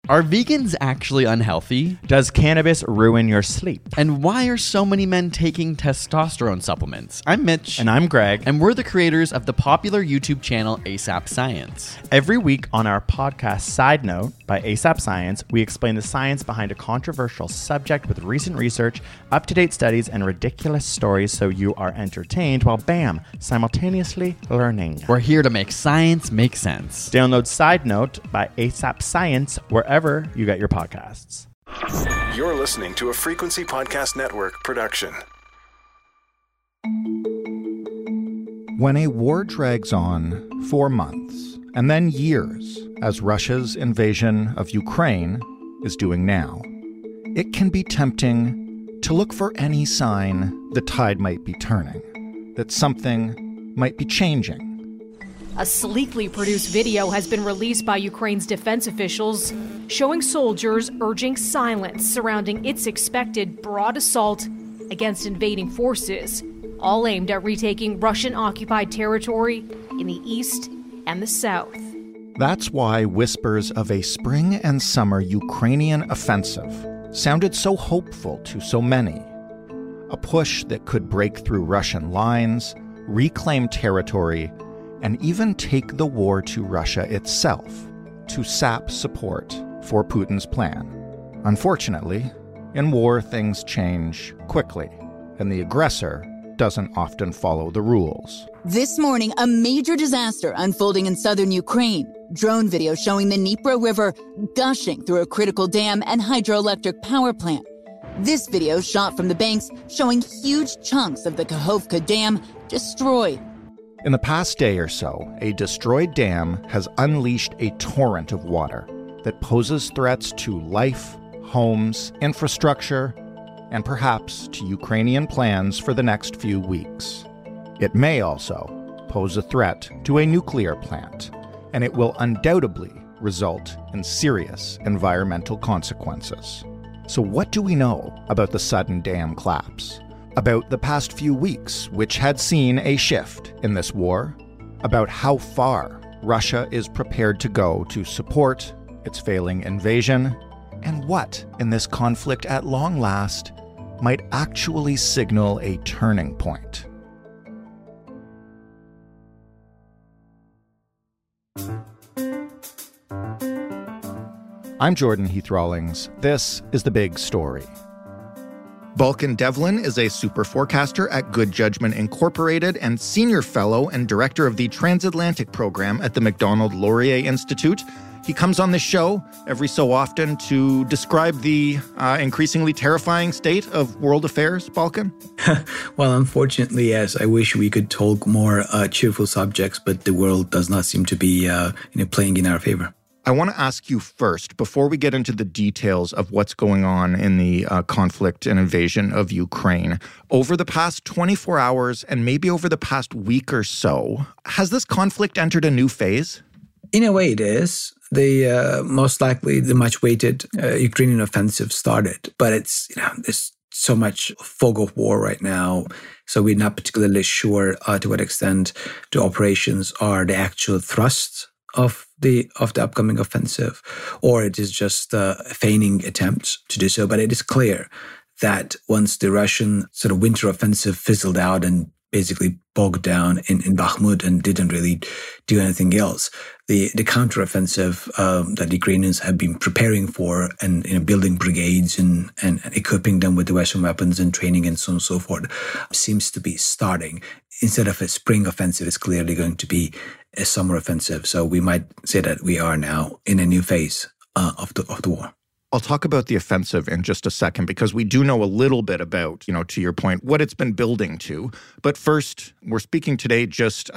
Are vegans actually unhealthy? Does cannabis ruin your sleep? And why are so many men taking testosterone supplements? I'm Mitch. And I'm Greg. And we're the creators of the popular YouTube channel ASAP Science. Every week on our podcast Side Note by ASAP Science, we explain the science behind a controversial subject with recent research, up-to-date studies, and ridiculous stories so you are entertained while, bam, simultaneously learning. We're here to make science make sense. Download Side Note by ASAP Science wherever you get your podcasts. You're listening to a Frequency Podcast Network production. When a war drags on for months and then years, as Russia's invasion of Ukraine is doing now, it can be tempting to look for any sign the tide might be turning, that something might be changing. A sleekly produced video has been released by Ukraine's defense officials, showing soldiers urging silence surrounding its expected broad assault against invading forces, all aimed at retaking Russian-occupied territory in the east and the south. That's why whispers of a spring and summer Ukrainian offensive sounded so hopeful to so many. A push that could break through Russian lines, reclaim territory, and even take the war to Russia itself to sap support for Putin's plan. Unfortunately, in war things change quickly, and the aggressor doesn't often follow the rules. This morning, a major disaster unfolding in southern Ukraine. Drone video showing the Dnipro River gushing through a critical dam and hydroelectric power plant. This video shot from the banks showing huge chunks of the Kakhovka Dam destroyed. In the past day or so, a destroyed dam has unleashed a torrent of water that poses threats to life, homes, infrastructure, and perhaps to Ukrainian plans for the next few weeks. It may also pose a threat to a nuclear plant, and it will undoubtedly result in serious environmental consequences. So what do we know about the sudden dam collapse? About the past few weeks, which had seen a shift in this war, about how far Russia is prepared to go to support its failing invasion, and what in this conflict at long last might actually signal a turning point. I'm Jordan Heath Rawlings. This is The Big Story. Balkan Devlin is a super forecaster at Good Judgment Incorporated and senior fellow and director of the Transatlantic program at the Macdonald-Laurier Institute. He comes on the show every so often to describe the increasingly terrifying state of world affairs, Balkan. Well, unfortunately, yes. I wish we could talk more cheerful subjects, but the world does not seem to be playing in our favor. I want to ask you first, before we get into the details of what's going on in the conflict and invasion of Ukraine, over the past 24 hours and maybe over the past week or so, has this conflict entered a new phase? In a way, it is. Most likely the much-awaited Ukrainian offensive started, but there's so much fog of war right now, so we're not particularly sure to what extent the operations are the actual thrust of the upcoming offensive, or it is just a feigning attempt to do so. But it is clear that once the Russian sort of winter offensive fizzled out and basically bogged down in Bakhmut and didn't really do anything else, the counteroffensive that the Ukrainians have been preparing for and building brigades and equipping them with the Western weapons and training and so on and so forth seems to be starting. Instead of a spring offensive, it's clearly going to be a summer offensive. So we might say that we are now in a new phase of the war. I'll talk about the offensive in just a second, because we do know a little bit about, to your point, what it's been building to. But first, we're speaking today just,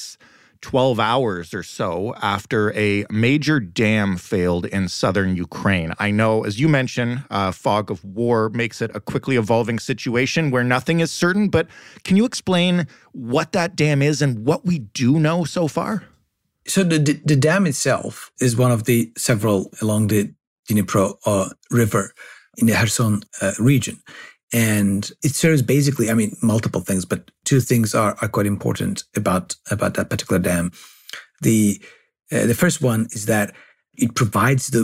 12 hours or so after a major dam failed in southern Ukraine. I know, as you mentioned, fog of war makes it a quickly evolving situation where nothing is certain, but can you explain what that dam is and what we do know so far? So the dam itself is one of the several along the Dnipro River in the Kherson region. And it serves basically, multiple things, but two things are quite important about that particular dam. The first one is that it provides the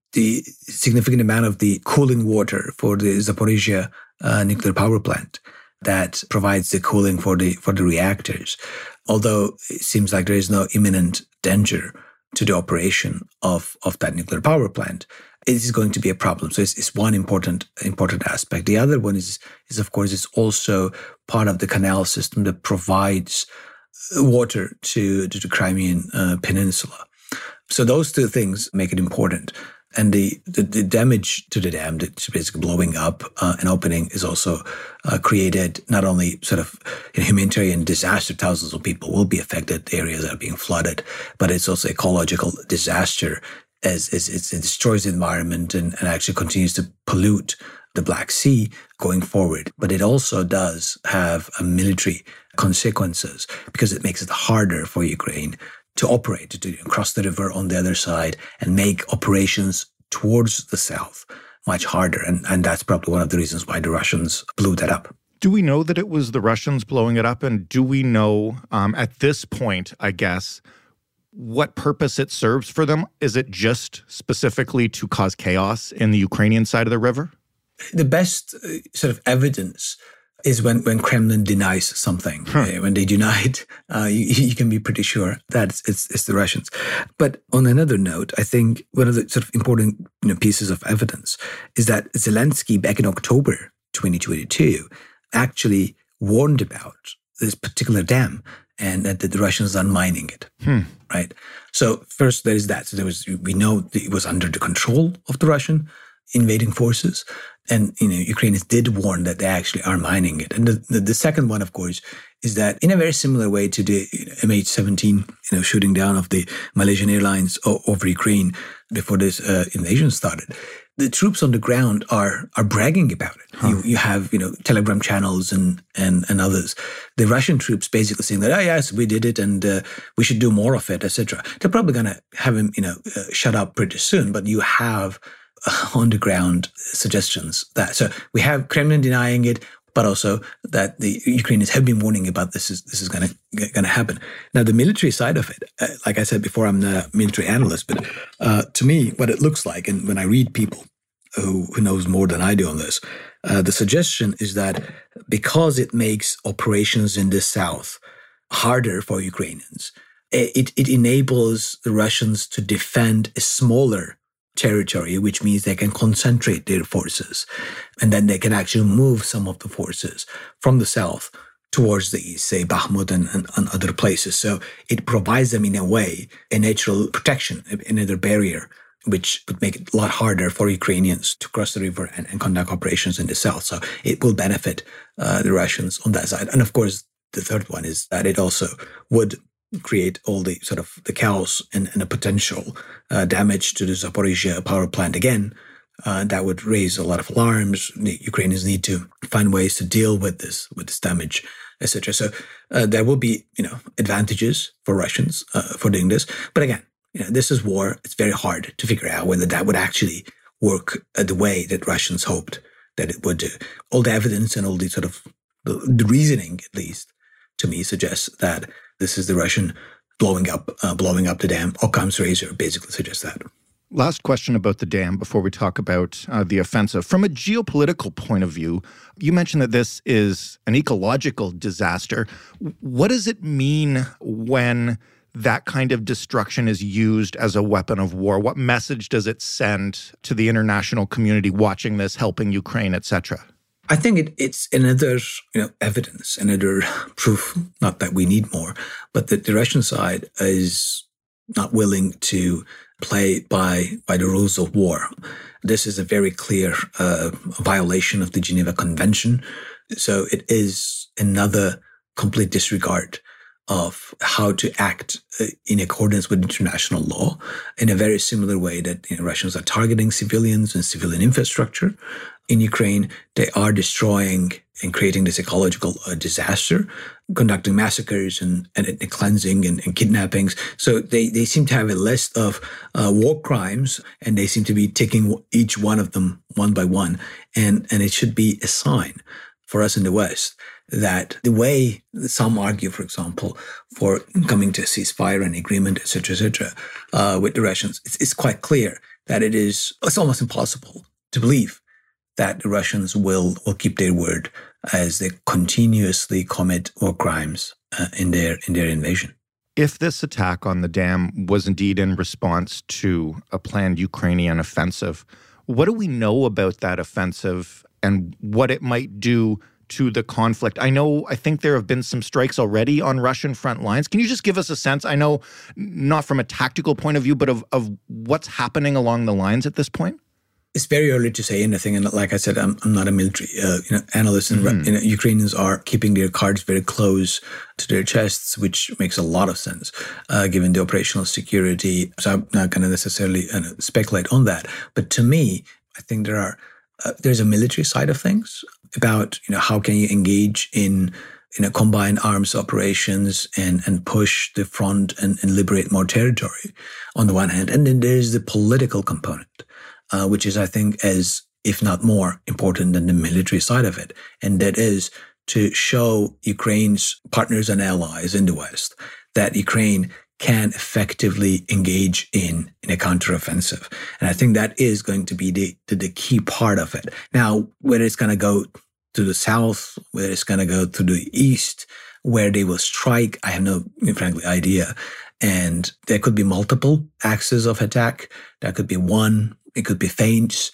the significant amount of the cooling water for the Zaporizhia nuclear power plant that provides the cooling for the reactors. Although it seems like there is no imminent danger to the operation of that nuclear power plant, it is going to be a problem. So it's one important aspect. The other one is of course, it's also part of the canal system that provides water to the Crimean Peninsula. So those two things make it important. And the damage to the dam that's basically blowing up and opening is also created not only sort of a humanitarian disaster, thousands of people will be affected, areas are being flooded, but it's also ecological disaster as it destroys the environment and actually continues to pollute the Black Sea going forward. But it also does have military consequences because it makes it harder for Ukraine to operate, to cross the river on the other side and make operations towards the south much harder. And that's probably one of the reasons why the Russians blew that up. Do we know that it was the Russians blowing it up? And do we know at this point, I guess, what purpose it serves for them? Is it just specifically to cause chaos in the Ukrainian side of the river? The best sort of evidence is when Kremlin denies something. When they deny it, you can be pretty sure that it's the Russians. But on another note, I think one of the sort of important pieces of evidence is that Zelensky back in October 2022 actually warned about this particular dam and that the Russians are mining it. Right? So first there is that. So we know that it was under the control of the Russian invading forces. And, Ukrainians did warn that they actually are mining it. And the second one, of course, is that in a very similar way to the MH17, shooting down of the Malaysian Airlines over Ukraine before this invasion started, the troops on the ground are bragging about it. You have, Telegram channels and others. The Russian troops basically saying that, oh, yes, we did it and we should do more of it, etc. They're probably going to have him, shut up pretty soon. But you have on the ground suggestions that, so we have Kremlin denying it, but also that the Ukrainians have been warning about this is going to happen. Now, the military side of it, like I said before, I'm not a military analyst, but to me, what it looks like, and when I read people who knows more than I do on this, the suggestion is that because it makes operations in the south harder for Ukrainians, it enables the Russians to defend a smaller territory, which means they can concentrate their forces. And then they can actually move some of the forces from the south towards the east, say Bakhmut and other places. So it provides them in a way a natural protection, another barrier, which would make it a lot harder for Ukrainians to cross the river and conduct operations in the south. So it will benefit the Russians on that side. And of course, the third one is that it also would create all the sort of the chaos and a potential damage to the Zaporizhia power plant again. That would raise a lot of alarms. The Ukrainians need to find ways to deal with this damage, etc. So there will be, advantages for Russians for doing this. But again, this is war. It's very hard to figure out whether that would actually work the way that Russians hoped that it would do. All the evidence and all the sort of the reasoning, at least, to me, suggests that this is the Russian blowing up the dam. Occam's razor basically suggests that. Last question about the dam before we talk about the offensive. From a geopolitical point of view, you mentioned that this is an ecological disaster. What does it mean when that kind of destruction is used as a weapon of war? What message does it send to the international community watching this, helping Ukraine, etc.? I think it's another, evidence, another proof, not that we need more, but that the Russian side is not willing to play by the rules of war. This is a very clear violation of the Geneva Convention. So it is another complete disregard of how to act in accordance with international law in a very similar way that Russians are targeting civilians and civilian infrastructure. In Ukraine, they are destroying and creating this ecological disaster, conducting massacres and cleansing and kidnappings. So they seem to have a list of war crimes, and they seem to be taking each one of them one by one. And it should be a sign for us in the West that the way some argue, for example, for coming to a ceasefire and agreement, etc., with the Russians, it's quite clear that it's almost impossible to believe that the Russians will keep their word as they continuously commit war crimes in their invasion. If this attack on the dam was indeed in response to a planned Ukrainian offensive, what do we know about that offensive and what it might do to the conflict? I think there have been some strikes already on Russian front lines. Can you just give us a sense, I know not from a tactical point of view, but of what's happening along the lines at this point? It's very early to say anything. And like I said, I'm not a military analyst. And Ukrainians are keeping their cards very close to their chests, which makes a lot of sense given the operational security. So I'm not going to necessarily speculate on that. But to me, I think there's a military side of things about how can you engage in combined arms operations and push the front and liberate more territory on the one hand. And then there's the political component, which is, I think, as if not more important than the military side of it. And that is to show Ukraine's partners and allies in the West that Ukraine can effectively engage in a counteroffensive. And I think that is going to be the key part of it. Now, whether it's going to go to the south, whether it's going to go to the east, where they will strike, I have no, frankly, idea. And there could be multiple axes of attack. There could be one. It could be feints.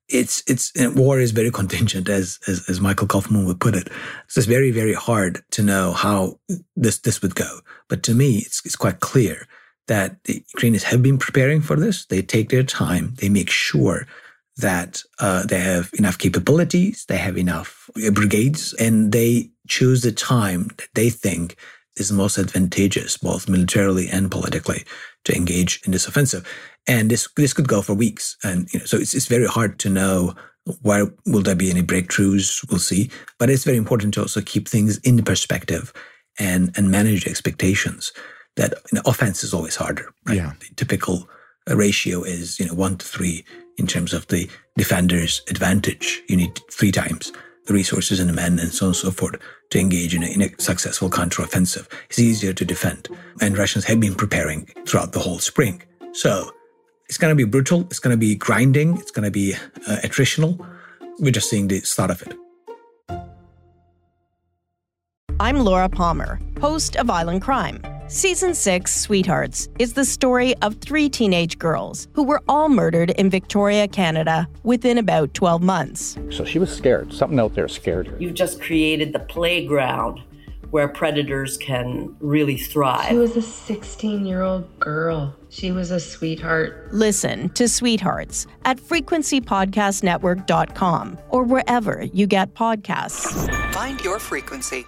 War is very contingent, as Michael Kaufman would put it. So it's very, very hard to know how this would go. But to me, it's quite clear that the Ukrainians have been preparing for this. They take their time. They make sure that they have enough capabilities, they have enough brigades, and they choose the time that they think is most advantageous, both militarily and politically, to engage in this offensive. And this could go for weeks. And so it's very hard to know where will there be any breakthroughs. We'll see. But it's very important to also keep things in perspective and manage expectations. That offense is always harder. Right? Yeah. The typical ratio is 1 to 3 in terms of the defender's advantage. You need 3 times the resources and the men and so on and so forth to engage in a successful counteroffensive. It's easier to defend. And Russians have been preparing throughout the whole spring. So it's going to be brutal. It's going to be grinding. It's going to be attritional. We're just seeing the start of it. I'm Laura Palmer, host of Island Crime. Season 6, Sweethearts, is the story of 3 teenage girls who were all murdered in Victoria, Canada, within about 12 months. So she was scared. Something out there scared her. You've just created the playground where predators can really thrive. She was a 16-year-old girl. She was a sweetheart. Listen to Sweethearts at frequencypodcastnetwork.com or wherever you get podcasts. Find your frequency.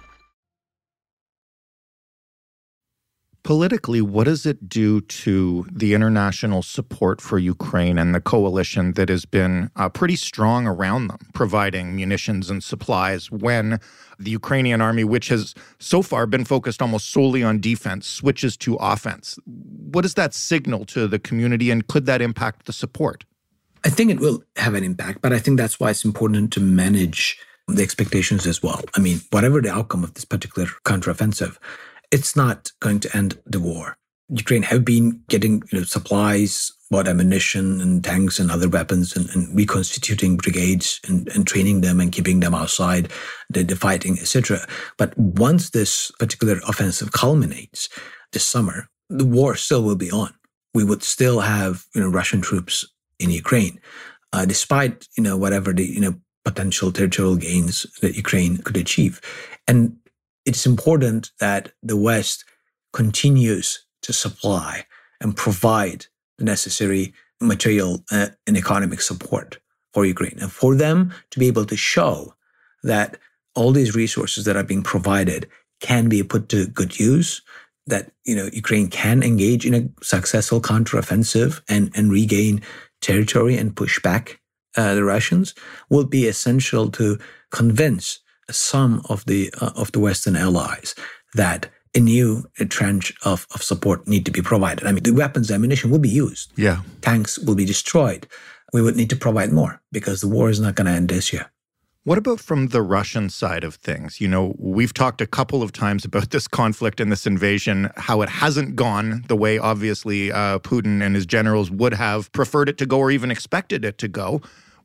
Politically, what does it do to the international support for Ukraine and the coalition that has been pretty strong around them, providing munitions and supplies when the Ukrainian army, which has so far been focused almost solely on defense, switches to offense? What does that signal to the community, and could that impact the support? I think it will have an impact, but I think that's why it's important to manage the expectations as well. I mean, whatever the outcome of this particular counteroffensive, it's not going to end the war. Ukraine have been getting supplies, bought ammunition and tanks and other weapons and reconstituting brigades and training them and keeping them outside the fighting, etc. But once this particular offensive culminates this summer, the war still will be on. We would still have Russian troops in Ukraine, despite whatever the potential territorial gains that Ukraine could achieve. And it's important that the West continues to supply and provide the necessary material and economic support for Ukraine, and for them to be able to show that all these resources that are being provided can be put to good use, that Ukraine can engage in a successful counteroffensive and regain territory and push back the Russians, will be essential to convince some of the Western allies that a new tranche of support need to be provided. I mean, the weapons, ammunition will be used. Yeah. Tanks will be destroyed. We would need to provide more because the war is not going to end this year. What about from the Russian side of things? You know, we've talked a couple of times about this conflict and this invasion, how it hasn't gone the way, obviously, Putin and his generals would have preferred it to go or even expected it to go.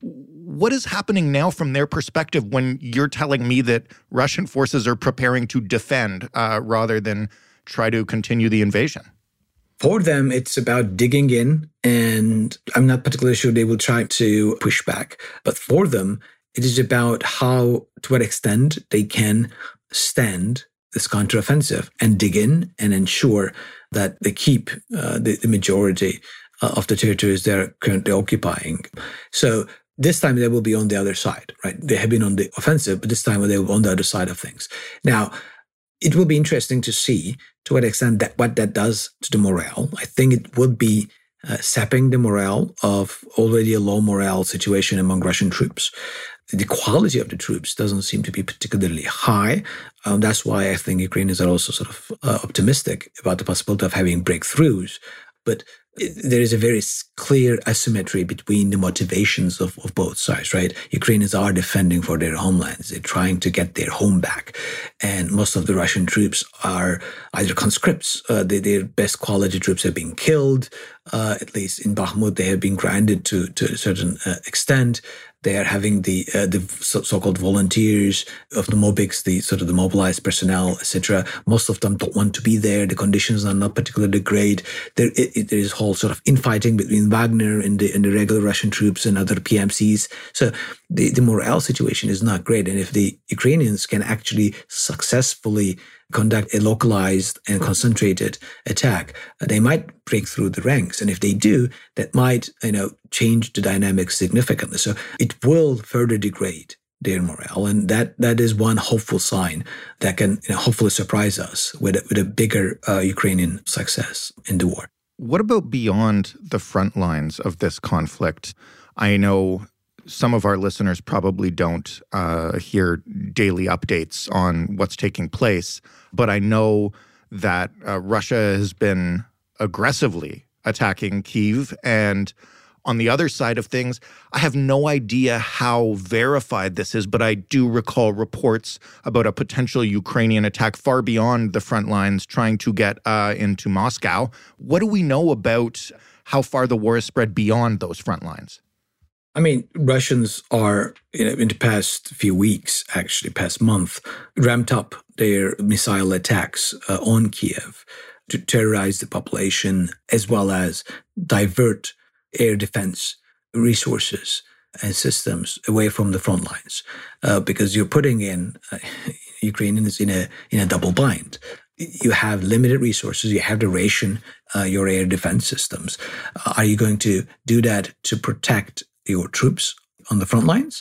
What is happening now from their perspective when you're telling me that Russian forces are preparing to defend rather than try to continue the invasion? For them, it's about digging in, and I'm not particularly sure they will try to push back. But for them, it is about to what extent they can stand this counteroffensive and dig in and ensure that they keep the majority of the territories they're currently occupying. So this time they will be on the other side, right? They have been on the offensive, but this time they will be on the other side of things. Now, it will be interesting to see to what extent what that does to the morale. I think it would be sapping the morale of already a low morale situation among Russian troops. The quality of the troops doesn't seem to be particularly high. That's why I think Ukrainians are also sort of optimistic about the possibility of having breakthroughs. But there is a very clear asymmetry between the motivations of both sides, right? Ukrainians are defending for their homelands. They're trying to get their home back. And most of the Russian troops are either conscripts. Their best quality troops have been killed. At least in Bakhmut, they have been grinded to a certain extent. They are having the so-called volunteers of the Mobiks, the mobilized personnel, etc. Most of them don't want to be there. The conditions are not particularly great. There is whole sort of infighting between Wagner and the regular Russian troops and other PMCs. So the morale situation is not great. And if the Ukrainians can actually successfully conduct a localized and concentrated attack, they might break through the ranks. And if they do, that might, change the dynamics significantly. So it will further degrade their morale. And that is one hopeful sign that can hopefully surprise us with a bigger Ukrainian success in the war. What about beyond the front lines of this conflict? I know some of our listeners probably don't hear daily updates on what's taking place, but I know that Russia has been aggressively attacking Kyiv. And on the other side of things, I have no idea how verified this is, but I do recall reports about a potential Ukrainian attack far beyond the front lines trying to get into Moscow. What do we know about how far the war has spread beyond those front lines? I mean, Russians are, in the past few weeks, actually past month, ramped up their missile attacks on Kiev to terrorize the population as well as divert air defense resources and systems away from the front lines, because you're putting in Ukrainians in a double bind. You have limited resources. You have to ration your air defense systems. Are you going to do that to protect your troops on the front lines,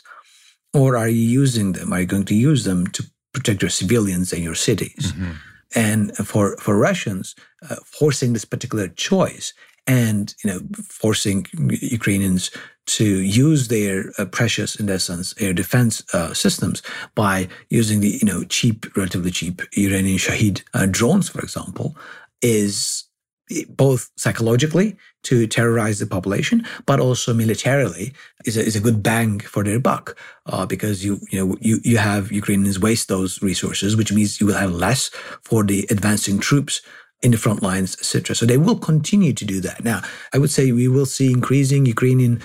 or are you using them? Are you going to use them to protect your civilians and your cities? Mm-hmm. And for Russians, forcing this particular choice and forcing Ukrainians to use their precious, in essence, air defense systems by using the relatively cheap Iranian Shahid drones, for example, is both psychologically to terrorize the population, but also militarily is a good bang for their buck, because you have Ukrainians waste those resources, which means you will have less for the advancing troops in the front lines, etc. So they will continue to do that. Now, I would say we will see increasing Ukrainian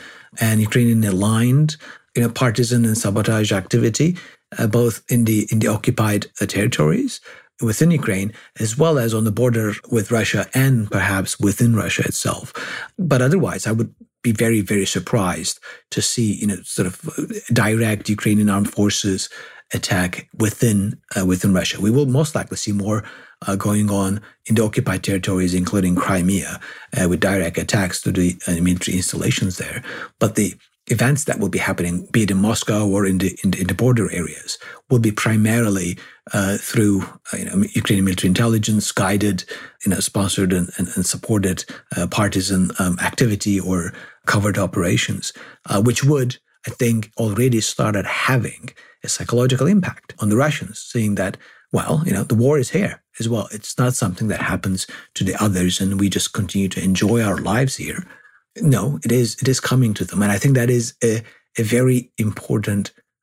aligned, partisan and sabotage activity, both in the occupied territories within Ukraine, as well as on the border with Russia and perhaps within Russia itself. But otherwise, I would be very, very surprised to see, sort of direct Ukrainian armed forces attack within Russia. We will most likely see more going on in the occupied territories, including Crimea, with direct attacks to the military installations there. But the events that will be happening, be it in Moscow or in the border areas, will be primarily through Ukrainian military intelligence guided, sponsored and supported partisan activity or covert operations, which would, I think, already started having a psychological impact on the Russians, seeing that, the war is here as well. It's not something that happens to the others and we just continue to enjoy our lives here. No, it is coming to them. And I think that is a very important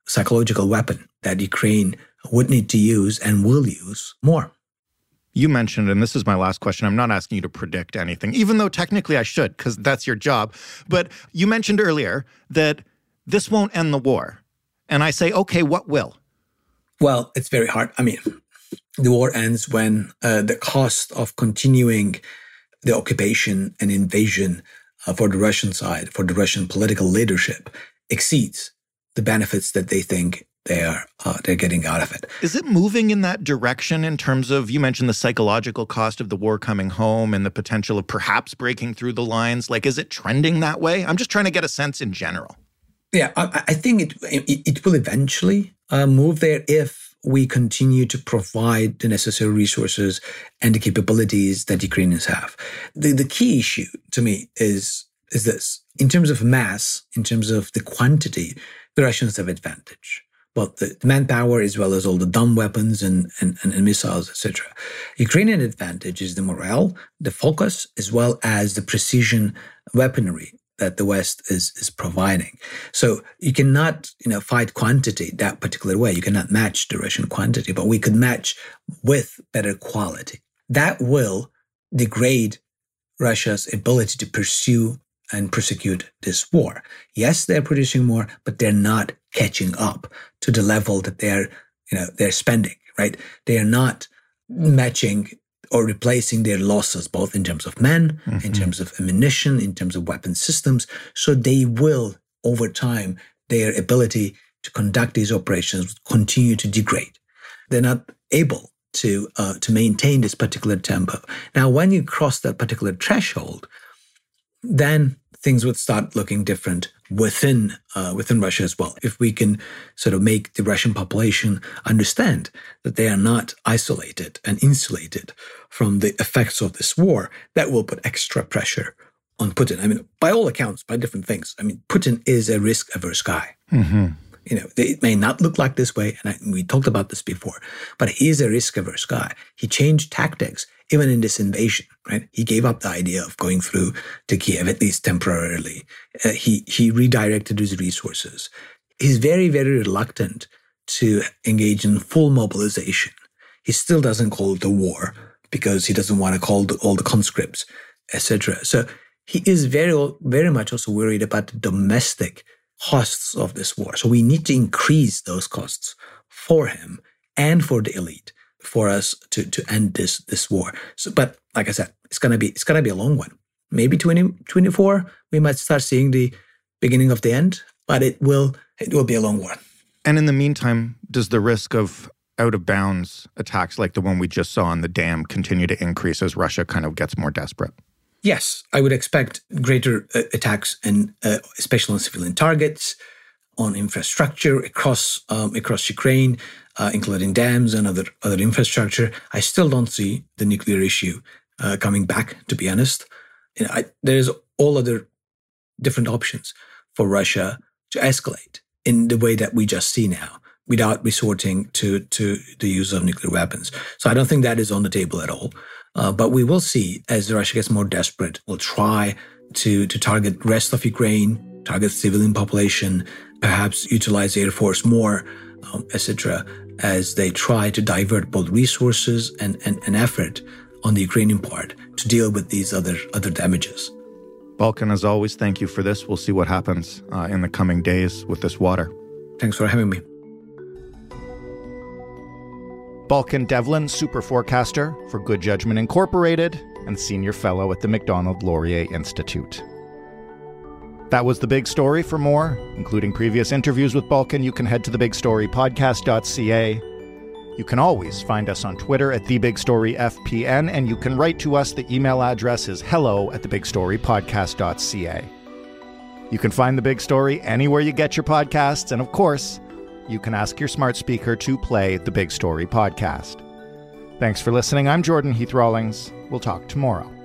psychological weapon that Ukraine would need to use and will use more. You mentioned, and this is my last question, I'm not asking you to predict anything, even though technically I should, because that's your job. But you mentioned earlier that this won't end the war. And I say, okay, what will? Well, it's very hard. I mean, the war ends when the cost of continuing the occupation and invasion for the Russian side, for the Russian political leadership, exceeds the benefits that they think they're getting out of it. Is it moving in that direction in terms of, you mentioned the psychological cost of the war coming home and the potential of perhaps breaking through the lines? Like, is it trending that way? I'm just trying to get a sense in general. Yeah, I think it will eventually move there if we continue to provide the necessary resources and the capabilities that Ukrainians have. The key issue to me is this. In terms of mass, in terms of the quantity, the Russians have advantage. Both the manpower as well as all the dumb weapons and missiles, etc. Ukrainian advantage is the morale, the focus, as well as the precision weaponry that the West is providing. So you cannot, fight quantity that particular way. You cannot match the Russian quantity, but we could match with better quality. That will degrade Russia's ability to pursue and prosecute this war. Yes, they're producing more, but they're not catching up to the level that they're spending, right? They are not matching or replacing their losses, both in terms of men, in terms of ammunition, in terms of weapon systems. So they will, over time, their ability to conduct these operations continue to degrade. They're not able to maintain this particular tempo. Now, when you cross that particular threshold, then things would start looking different within Russia as well. If we can sort of make the Russian population understand that they are not isolated and insulated from the effects of this war, that will put extra pressure on Putin. I mean, by all accounts, by different things, I mean, Putin is a risk-averse guy. It may not look like this way, and we talked about this before, but he is a risk-averse guy. He changed tactics even in this invasion, right? He gave up the idea of going through to Kiev, at least temporarily. He redirected his resources. He's very, very reluctant to engage in full mobilization. He still doesn't call it a war because he doesn't want to call all the conscripts, etc. So he is very, very much also worried about the domestic costs of this war. So we need to increase those costs for him and for the elite for us to end this war. So, but like I said, it's gonna be a long one. Maybe 2024, we might start seeing the beginning of the end, but it will be a long war. And in the meantime, does the risk of out of bounds attacks like the one we just saw on the dam continue to increase as Russia kind of gets more desperate? Yes, I would expect greater attacks, and especially on civilian targets, on infrastructure across Ukraine, including dams and other infrastructure. I still don't see the nuclear issue coming back, to be honest. There's all other different options for Russia to escalate in the way that we just see now, without resorting to the use of nuclear weapons. So I don't think that is on the table at all. But we will see, as Russia gets more desperate, will try to target the rest of Ukraine, target civilian population, perhaps utilize Air Force more, etc., as they try to divert both resources and effort on the Ukrainian part to deal with these other damages. Balkan, as always, thank you for this. We'll see what happens in the coming days with this water. Thanks for having me. Balkan Devlin, super forecaster for Good Judgment Incorporated and senior fellow at the Macdonald-Laurier Institute. That was The Big Story. For more, including previous interviews with Balkan, you can head to thebigstorypodcast.ca. You can always find us on Twitter at TheBigStoryFPN, and you can write to us. The email address is hello@thebigstorypodcast.ca. You can find The Big Story anywhere you get your podcasts, and of course, you can ask your smart speaker to play The Big Story podcast. Thanks for listening. I'm Jordan Heath Rawlings. We'll talk tomorrow.